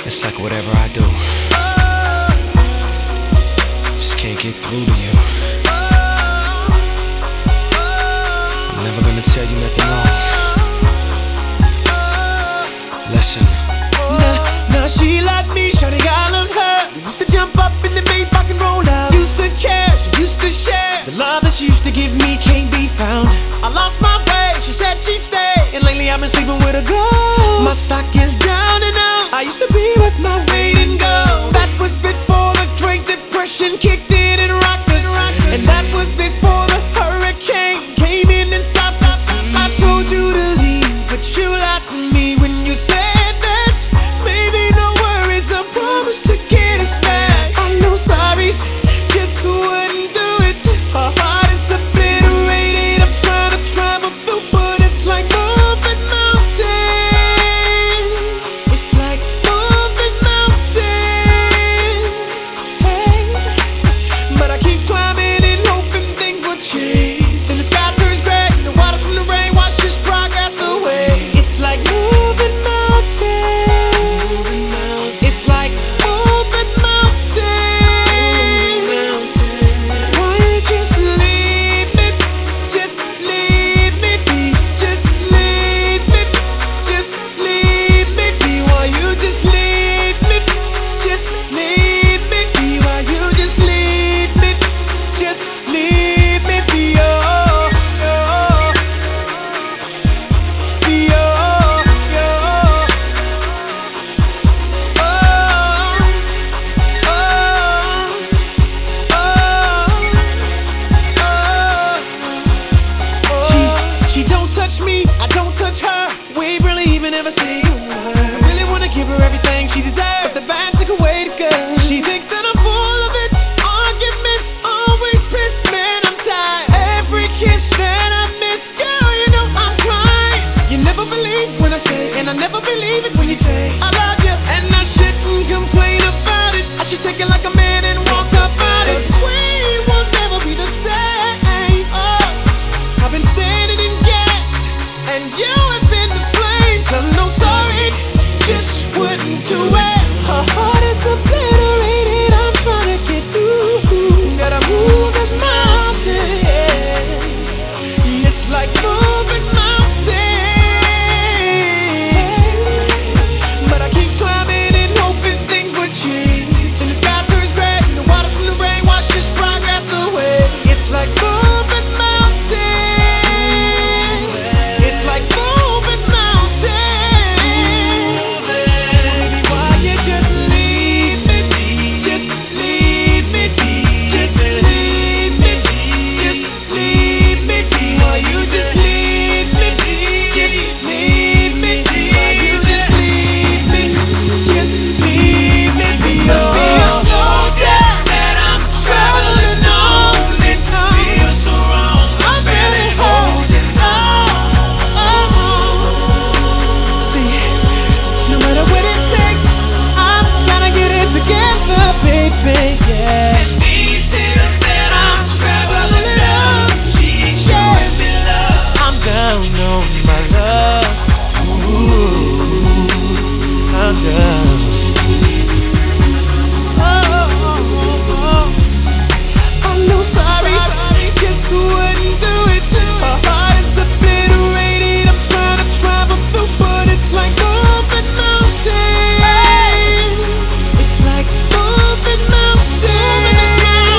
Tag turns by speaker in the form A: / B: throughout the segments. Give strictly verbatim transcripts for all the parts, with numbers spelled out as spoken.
A: It's like whatever I do, just can't get through to you. I'm never gonna tell you nothing wrong. Listen.
B: Now, now she like me, shawty, I loved her. We used to jump up in the Maybach and roll out. Used to care, she used to share. The love that she used to give me can't be found. I lost my way, she said she'd stay, and lately I've been sleeping with a ghost. My stock is down and out. I used to be with my weight and go. That was before the Great Depression kicked in and rocked us. And that was before the hurricane came in and stopped us. I told you to leave, but you lied to me when you said that. Maybe no worries, I promise to get us back. I know sorries just wouldn't do it. Our heart is obliterated. I'm trying to travel through, but it's like moving mountains. It's like moving mountains. Hey, but I keep climbing and hoping things will change. Then the sky turns gray, and the water from the rain washes progress away. It's like moving mountains. It's like moving mountains. Why you just leave me? Just leave me be. Just leave me. Just leave me be. Why you just leave me? Just leave me be. Why you just leave me? Just leave me be. Oh, oh. Be oh, oh. She, she don't touch me, I don't touch her. We really even ever say a word. I really wanna give her everything she deserves, but the bad took away the good. She thinks that I'm full of it. Arguments always piss, man, I'm tired. Every kiss that I miss, girl, you know I'm trying. You never believe when I say, and I never believe it when you say I love you, and I shouldn't complain about it. I should take it like a man and walk up out it. 'Cause we will never be the same. Oh, I've been standing in gas, and you have been the flames. I'm no sorry, just wouldn't do it. Her heart is obliterated. I'm trying to get through. Gotta move this mountain. It's like moving mountains. But I keep climbing and hoping things would change. Then the sky turns gray, and the water from the rain washes progress away. It's like moving mountains. It's like moving mountains. Baby, why you just leave me? Just leave me be. Just leave me. Just leave me be. Why you just leave me? Just leave me be. Why you just leave me? Just leave me be. This must be a slow down that I'm traveling on. It feels so wrong. I'm really holding on. See, no matter what it takes, I'm gonna get it together, baby. Yeah. And these hills that I'm traveling up, she ain't showing me love. I'm down on my love. Ooh, I'm down. Oh, oh, oh, oh. I'm no sorry, just wouldn't do it. Our heart is obliterated. I'm trying to travel through, but it's like moving mountains. It's like moving mountains.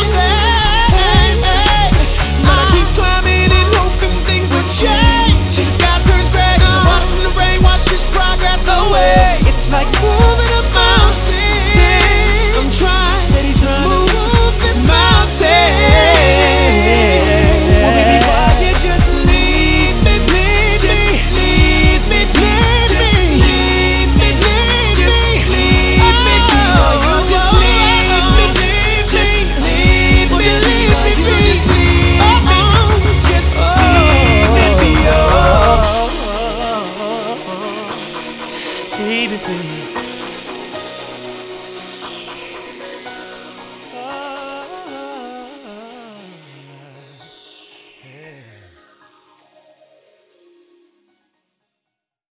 B: But I keep climbing and hoping things would change. And the sky turns gray, and the water from the rain washes progress away. It's like moving a mountain. I'm trying, steady trying to move this mountain. Well, baby, why you just leave me, leave just me, leave me, leave just me, leave me, leave just leave me, why you just leave me, leave just leave me, leave me, just leave me, just leave me, be oh, baby, baby.